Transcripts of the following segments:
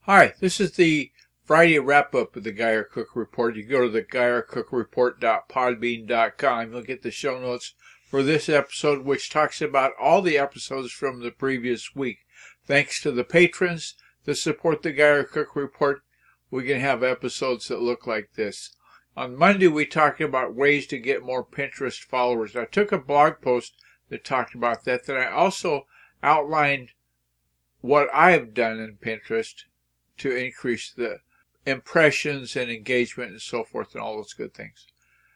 Hi, this is the Friday wrap-up of the Geyer Cook Report. You go to the GeyerCookReport.podbean.com. You'll get the show notes for this episode, which talks about all the episodes from the previous week. Thanks to the patrons that support the Geyer Cook Report, we can have episodes that look like this. On Monday, we talked about ways to get more Pinterest followers. I took a blog post that talked about that. Then I also outlined what I've done in Pinterest to increase the impressions and engagement and so forth and all those good things.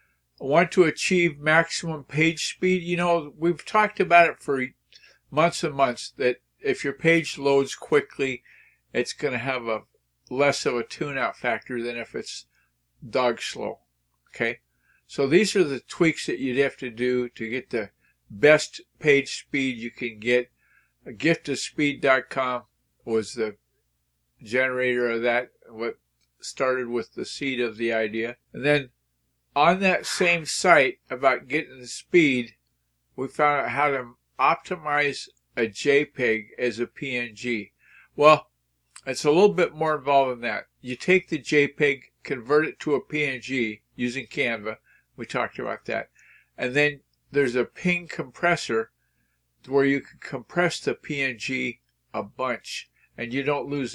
I want to achieve maximum page speed. You know, we've talked about it for months and months that if your page loads quickly, it's going to have a less of a tune-out factor than if it's dog slow. Okay? So these are the tweaks that you'd have to do to get the best page speed you can get. giftofspeed.com was the generator of that, what started with the seed of the idea. And then on that same site about getting the speed, we found out how to optimize a JPEG as a PNG. Well, it's a little bit more involved than that. You take the JPEG, convert it to a PNG using Canva. We talked about that. And then there's a ping compressor where you can compress the PNG a bunch and you don't lose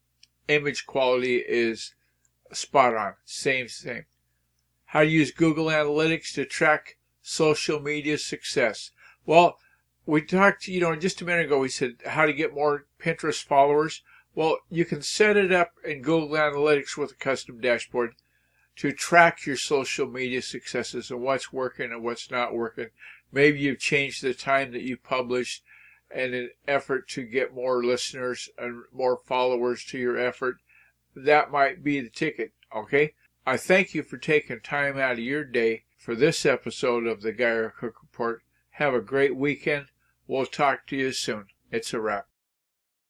image quality is spot on. Same. How to use Google Analytics to track social media success. Well, we talked, just a minute ago, we said how to get more Pinterest followers. Well, you can set it up in Google Analytics with a custom dashboard to track your social media successes and what's working and what's not working. Maybe you've changed the time that you publish in an effort to get more listeners and more followers to your effort. That might be the ticket, okay? I thank you for taking time out of your day for this episode of the Geyer Cook Report. Have a great weekend. We'll talk to you soon. It's a wrap.